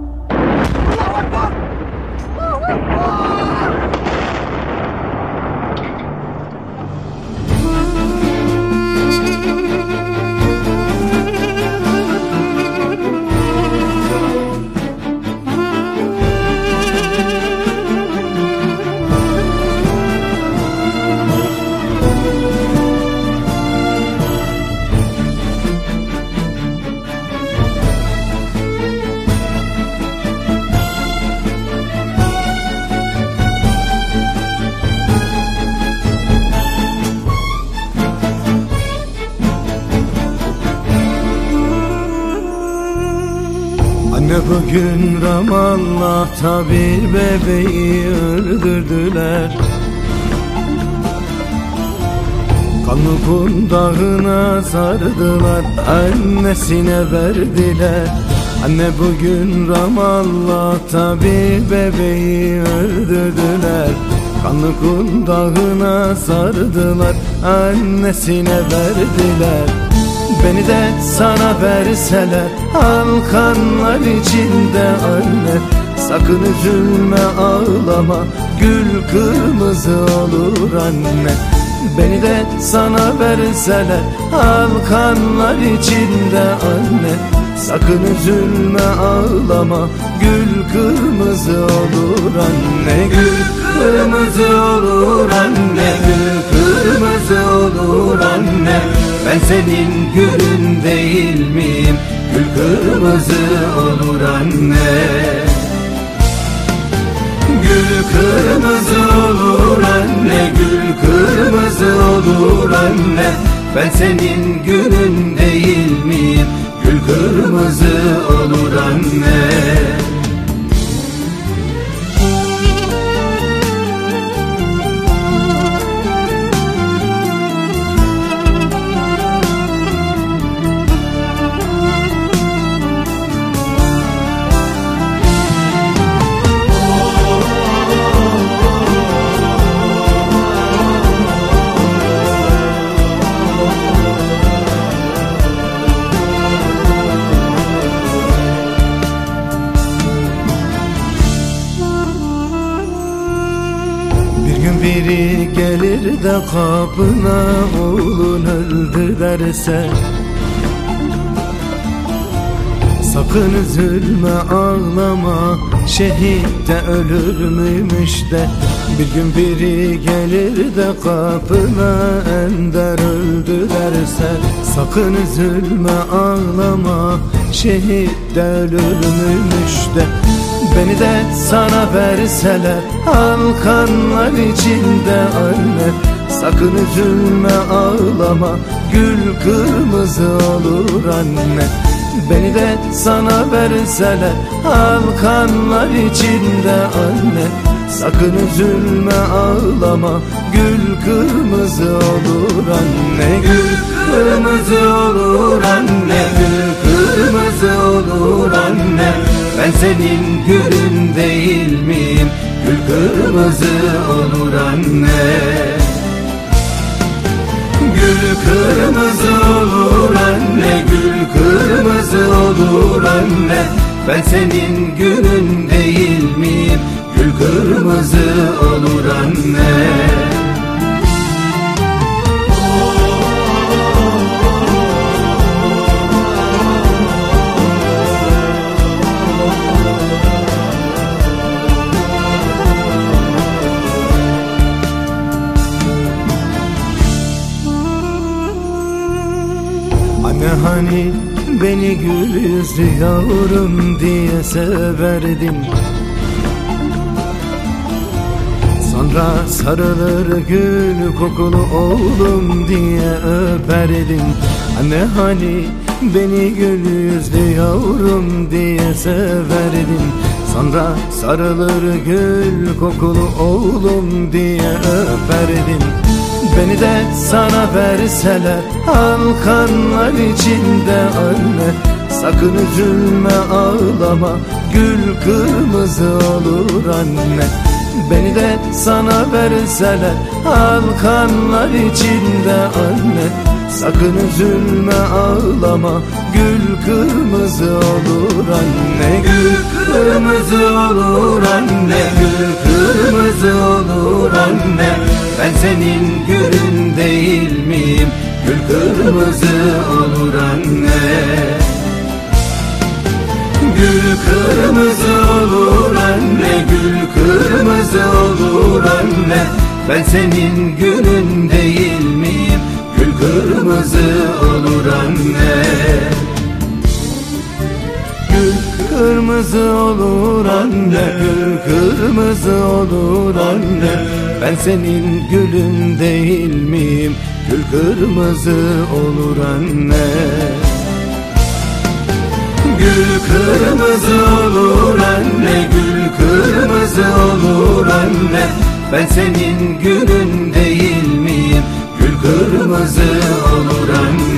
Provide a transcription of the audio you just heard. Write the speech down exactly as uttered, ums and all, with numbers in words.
Anne bugün Ramallah'ta bir bebeği öldürdüler. Kanlı kundağına sardılar, annesine verdiler. Anne bugün Ramallah'ta bir bebeği öldürdüler. Kanlı kundağına sardılar, annesine verdiler. Beni de sana verseler, al kanlar içinde anne. Sakın üzülme, ağlama, gül kırmızı olur anne. Beni de sana verseler, al kanlar içinde anne. Sakın üzülme, ağlama, gül kırmızı olur anne. Gül kırmızı olur anne, gül kırmızı olur anne. Ben senin gülün değil miyim? Gül kırmızı olur anne. Gül kırmızı olur anne, gül kırmızı olur anne. Ben senin gülün değil miyim? Gül kırmızı olur anne. Biri gelir de kapına oğlun öldü derse, sakın üzülme, ağlama, şehit de ölür müymüş de. Bir gün biri gelir de kapına Ender öldü derse, sakın üzülme, ağlama, şehit de ölür müymüş de. Beni de sana verseler, al kanlar içinde anne. Sakın üzülme, ağlama, gül kırmızı olur anne. Beni de sana verseler, al kanlar içinde anne. Sakın üzülme, ağlama, gül kırmızı olur anne. Gül kırmızı olur anne, gül kırmızı olur anne. Ben senin gülün değil miyim? Gül kırmızı olur anne. Gül kırmızı olur anne, gül kırmızı olur anne. Ben senin gülün değil miyim? Gül kırmızı olur anne. Anne hani beni gül yüzlü yavrum diye severdin, sonra sarılır gül kokulu oğlum diye öperdin. Anne hani beni gül yüzlü yavrum diye severdin, sonra sarılır gül kokulu oğlum diye öperdin. Beni de sana verseler, al kanlar içinde anne. Sakın üzülme, ağlama, gül kırmızı olur anne. Beni de sana verseler, al kanlar içinde anne. Sakın üzülme, ağlama, gül kırmızı olur anne. Gül kırmızı olur anne, gül kırmızı olur anne. Ben senin gülün değil miyim? Gül kırmızı olur anne. Gül kırmızı olur anne, gül kırmızı olur anne. Ben senin gülün değil miyim? Gül kırmızı olur anne. Gül kırmızı olur anne, gül kırmızı olur anne. Ben senin gülün değil miyim? Gül kırmızı olur anne. Gül kırmızı olur anne, gül kırmızı olur anne. Ben senin gülün değil miyim? Gül kırmızı olur anne.